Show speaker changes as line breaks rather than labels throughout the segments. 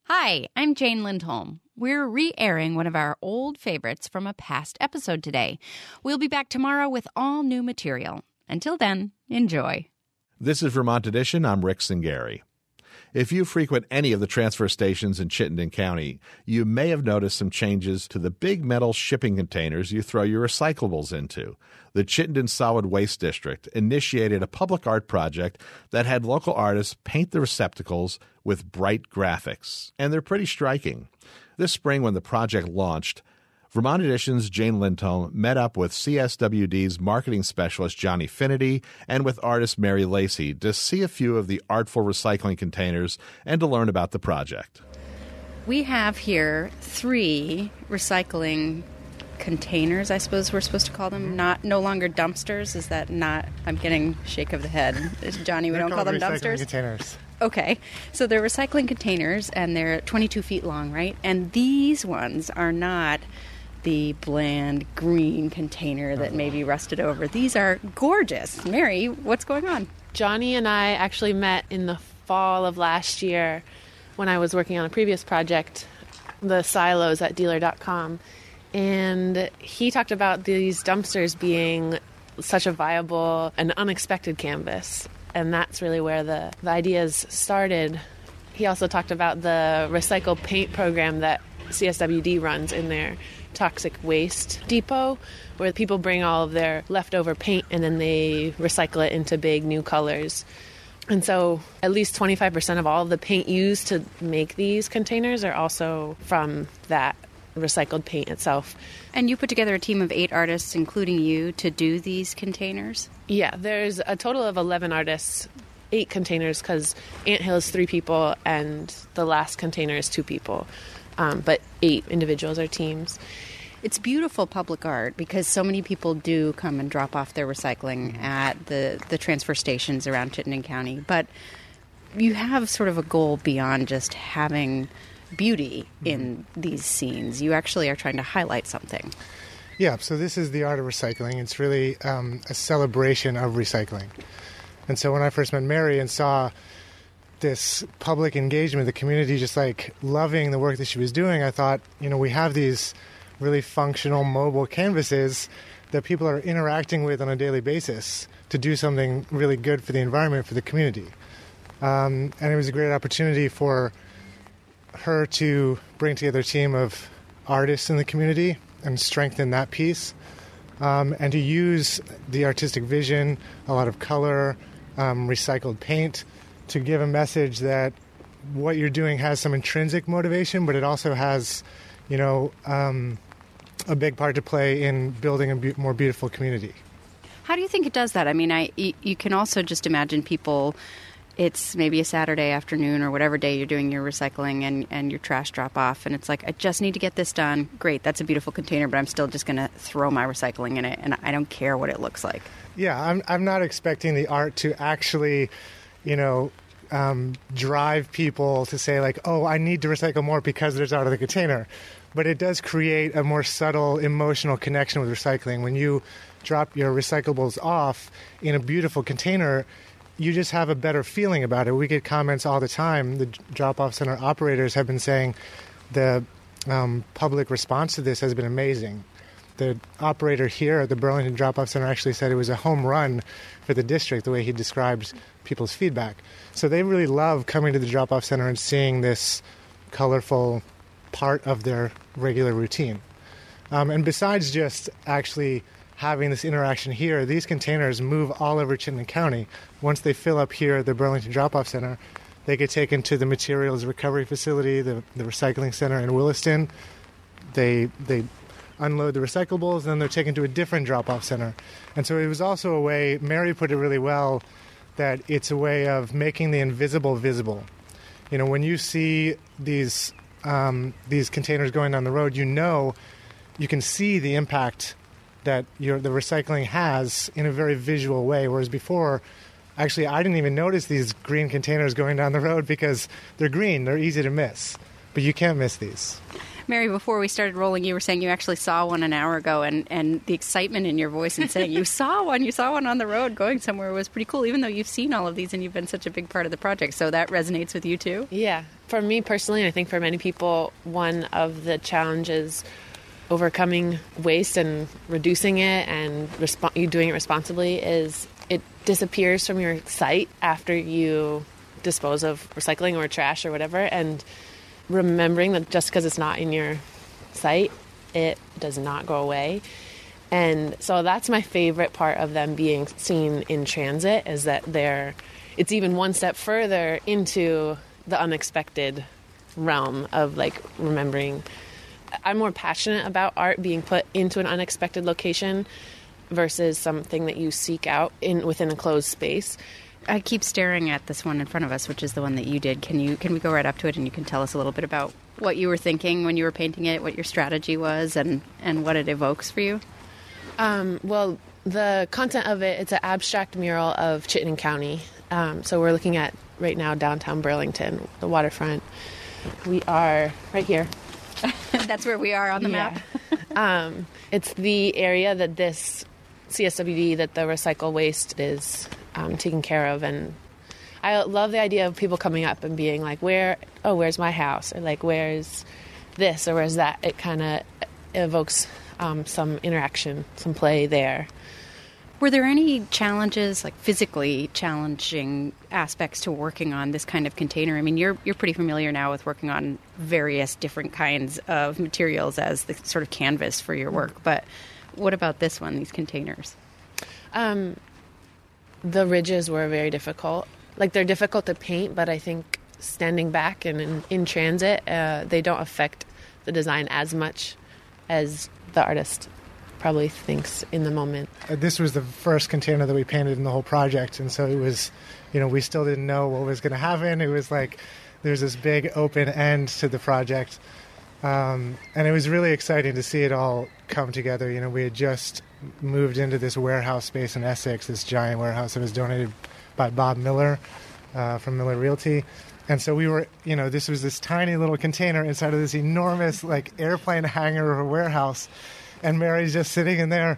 Hi, I'm Jane Lindholm. We're re-airing one of our old favorites from a past episode today. We'll be back tomorrow with all new material. Until then, enjoy.
This is Vermont Edition. I'm Rick Singari. If you frequent any of the transfer stations in Chittenden County, you may have noticed some changes to the big metal shipping containers you throw your recyclables into. The Chittenden Solid Waste District initiated a public art project that had local artists paint the receptacles with bright graphics, and they're pretty striking. This spring, when the project launched, Vermont Edition's Jane Lindholm met up with CSWD's marketing specialist Johnny Finity and with artist Mary Lacey to see a few of the artful recycling containers and to learn about the project.
We have here 3 recycling containers, I suppose we're supposed to call them. No longer dumpsters. Is that not? I'm getting shake of the head. Johnny, we don't call them dumpsters?
Containers.
Okay, so they're recycling containers, and they're 22 feet long, right? And these ones are not the bland green container that may be rusted over. These are gorgeous. Mary, what's going on?
Johnny and I actually met in the fall of last year when I was working on a previous project, the silos at dealer.com. And he talked about these dumpsters being such a viable and unexpected canvas. And that's really where the ideas started. He also talked about the recycle paint program that CSWD runs in their toxic waste depot, where people bring all of their leftover paint and then they recycle it into big new colors. And so at least 25% of all of the paint used to make these containers are also from that recycled paint itself.
And you put together a team of 8 artists, including you, to do these containers?
Yeah, there's a total of 11 artists, 8 containers, because Anthill is 3 people and the last container is 2 people. But 8 individuals or teams.
It's beautiful public art because so many people do come and drop off their recycling at the transfer stations around Chittenden County. But you have sort of a goal beyond just having beauty in these scenes. You actually are trying to highlight something.
Yeah, so this is the art of recycling. It's really a celebration of recycling. And so when I first met Mary and saw this public engagement, the community just like loving the work that she was doing, I thought, we have these really functional mobile canvases that people are interacting with on a daily basis to do something really good for the environment, for the community. And it was a great opportunity for her to bring together a team of artists in the community and strengthen that piece, and to use the artistic vision, a lot of color, recycled paint, to give a message that what you're doing has some intrinsic motivation, but it also has, a big part to play in building a more beautiful community.
How do you think it does that? I mean, you can also just imagine people, it's maybe a Saturday afternoon or whatever day you're doing your recycling and your trash drop off, and it's like, I just need to get this done. Great, that's a beautiful container, but I'm still just going to throw my recycling in it, and I don't care what it looks like.
Yeah, I'm not expecting the art to actually, drive people to say like, oh, I need to recycle more because there's out of the container. But it does create a more subtle emotional connection with recycling. When you drop your recyclables off in a beautiful container, you just have a better feeling about it. We get comments all the time. The drop-off center operators have been saying the public response to this has been amazing. The operator here at the Burlington Drop-Off Center actually said it was a home run for the district, the way he described people's feedback. So they really love coming to the drop-off center and seeing this colorful part of their regular routine. And besides just actually having this interaction here, these containers move all over Chittenden County. Once they fill up here at the Burlington Drop-Off Center, they get taken to the materials recovery facility, the recycling center in Williston. They unload the recyclables, and then they're taken to a different drop-off center. And so it was also a way, Mary put it really well, that it's a way of making the invisible visible. When you see these containers going down the road, you can see the impact that the recycling has in a very visual way, whereas before, actually, I didn't even notice these green containers going down the road because they're green, they're easy to miss. But you can't miss these.
Mary, before we started rolling, you were saying you actually saw one an hour ago, and the excitement in your voice and saying you saw one on the road going somewhere was pretty cool, even though you've seen all of these and you've been such a big part of the project. So that resonates with you too?
Yeah. For me personally, and I think for many people, one of the challenges overcoming waste and reducing it and doing it responsibly is it disappears from your site after you dispose of recycling or trash or whatever, and remembering that just because it's not in your site, it does not go away. And so that's my favorite part of them being seen in transit, is that it's even one step further into the unexpected realm of like remembering. I'm more passionate about art being put into an unexpected location versus something that you seek out within a closed space.
I keep staring at this one in front of us, which is the one that you did. Can we go right up to it and you can tell us a little bit about what you were thinking when you were painting it, what your strategy was, and what it evokes for you?
Well, the content of it's an abstract mural of Chittenden County. So we're looking at right now downtown Burlington, the waterfront. We are right here.
That's where we are on the map.
It's the area that this CSWD, that the recycle waste is taken care of. And I love the idea of people coming up and being like, where's my house? Or like, where's this? Or where's that? It kind of evokes some interaction, some play there.
Were there any challenges, like physically challenging aspects to working on this kind of container? I mean, you're pretty familiar now with working on various different kinds of materials as the sort of canvas for your work. But what about this one, these containers?
The ridges were very difficult. Like, they're difficult to paint, but I think standing back and in transit, they don't affect the design as much as the artist probably thinks in the moment.
This was the first container that we painted in the whole project, and so it was, we still didn't know what was going to happen. It was like there's this big open end to the project, and it was really exciting to see it all come together. We had just moved into this warehouse space in Essex, this giant warehouse that was donated by Bob Miller from Miller Realty. And so we were, this was this tiny little container inside of this enormous, like, airplane hangar of a warehouse. And Mary's just sitting in there,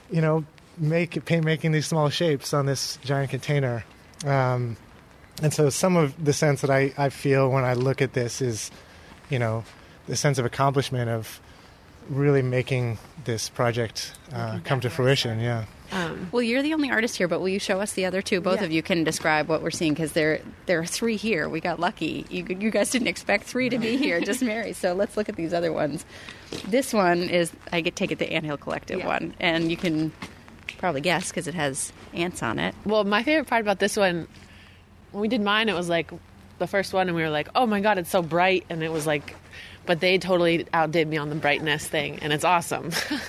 making these small shapes on this giant container. And so some of the sense that I feel when I look at this is, the sense of accomplishment of really making this project come to fruition. Yeah.
Well, you're the only artist here, but will you show us the other two? Both of you can describe what we're seeing, because there are three here. We got lucky. You guys didn't expect three to be here, just Mary. So let's look at these other ones. This one is, take it the Anthill Collective one, and you can probably guess because it has ants on it.
Well, my favorite part about this one, when we did mine, it was like the first one, and we were like, oh my God, it's so bright, and it was like, but they totally outdid me on the brightness thing, and it's awesome.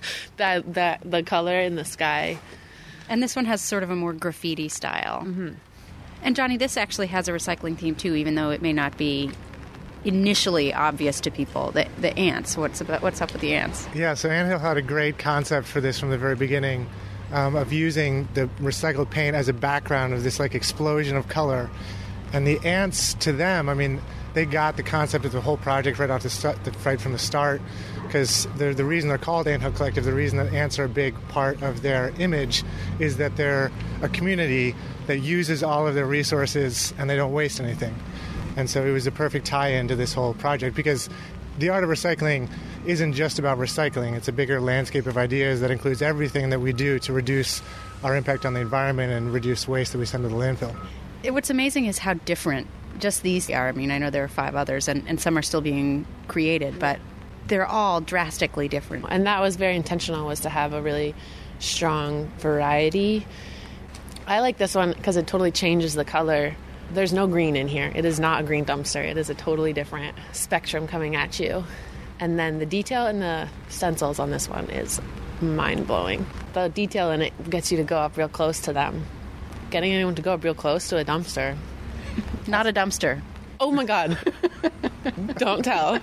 that the color in the sky.
And this one has sort of a more graffiti style. Mm-hmm. And Johnny, this actually has a recycling theme too, even though it may not be initially obvious to people. The ants, what's up with the ants?
Yeah, so Anthill had a great concept for this from the very beginning, of using the recycled paint as a background of this like explosion of color. And the ants, to them, I mean, they got the concept of the whole project right from the start, because the reason they're called Anthill Collective, the reason that ants are a big part of their image, is that they're a community that uses all of their resources and they don't waste anything. And so it was a perfect tie-in to this whole project, because the art of recycling isn't just about recycling. It's a bigger landscape of ideas that includes everything that we do to reduce our impact on the environment and reduce waste that we send to the landfill.
What's amazing is how different just these are. I mean, I know there are 5 others, and some are still being created, but they're all drastically different.
And that was very intentional, was to have a really strong variety. I like this one because it totally changes the color. There's no green in here. It is not a green dumpster. It is a totally different spectrum coming at you. And then the detail in the stencils on this one is mind-blowing. The detail in it gets you to go up real close to them. Getting anyone to go up real close to a dumpster.
Not a dumpster.
Oh my God. Don't tell.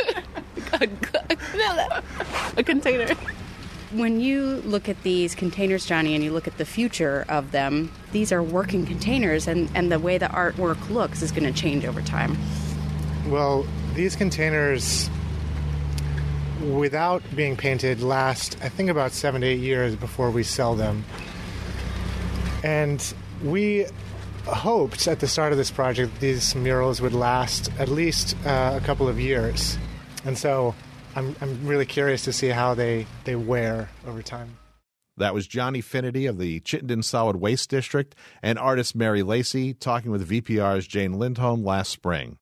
A container.
When you look at these containers, Johnny, and you look at the future of them, these are working containers, and the way the artwork looks is going to change over time.
Well, these containers without being painted, last, I think, about 7 to 8 years before we sell them. And we hoped at the start of this project these murals would last at least a couple of years. And so I'm really curious to see how they wear over time.
That was Johnny Finity of the Chittenden Solid Waste District and artist Mary Lacey talking with VPR's Jane Lindholm last spring.